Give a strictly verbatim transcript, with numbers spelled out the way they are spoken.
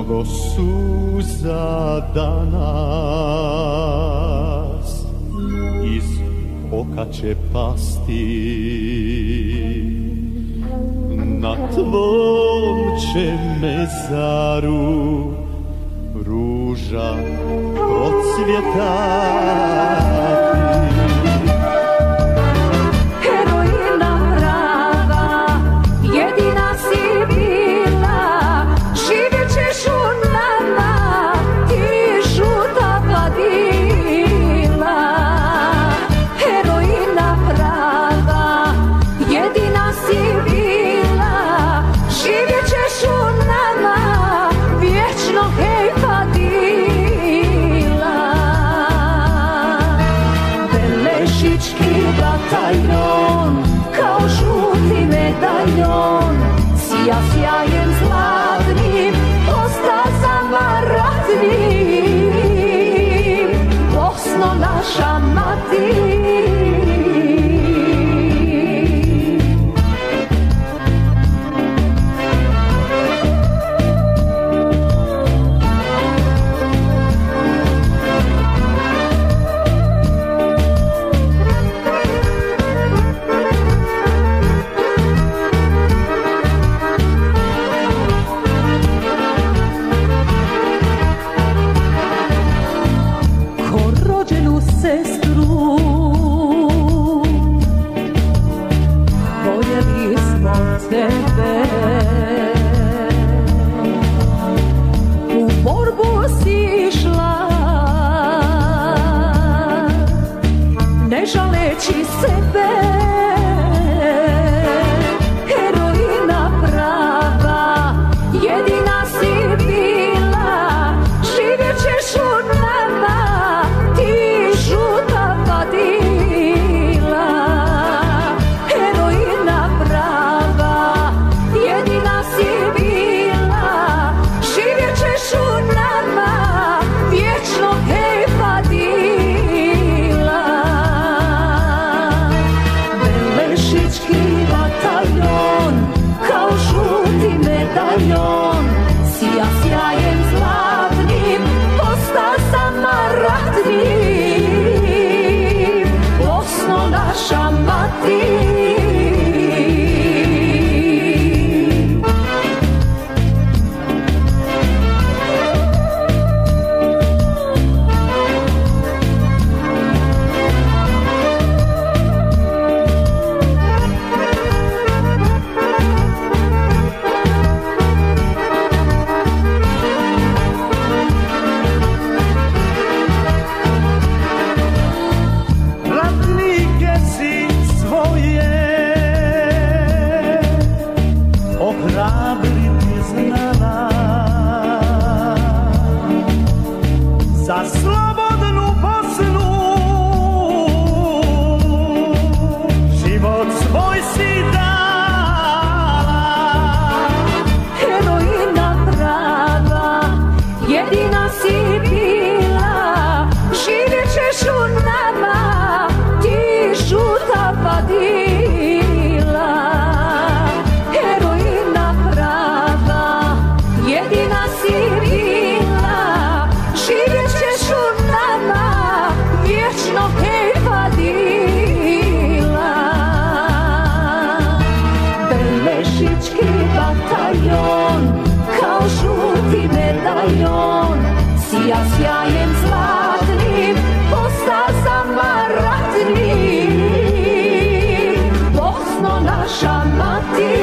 mnogo suza danas iz oka će pasti, na tvom će mezaru ruža procvjetati. Heroina prava, jedina si bila, živjet ćeš u nama, ti žuta padila. Heroina prava, jedina si bila, živjet ćeš u nama, vječno hej padila. Belešički bataljon, kao žuti medaljon, sija sjajem zlatnim, po stazama ratnim, Bosno naša mati. Sestru, voljeli smo tebe, u borbu si išla, ne žaleći sebe. Heroina prava, jedina si bila, živjet ćeš u nama, ti žuta padila. Heroina prava, jedina si bila, živjet ćeš u nama, vječno hej padila. Belešički bataljon, kao žuti medaljon, sija sjajem zlatnim, po stazama ratnim, Bosno naša mati. Za slobodnu Bosnu život svoj si dala. Heroina prava, jedina si bila, živjet ćeš u nama, ti žuta padila. Heroina prava, jedina si bila, živjet ćeš u nama, vječno hej padila. Belešički bataljon, kao žuti medaljon, sija sjajem zlatnim, po stazama ratnim, Bosno naša mati.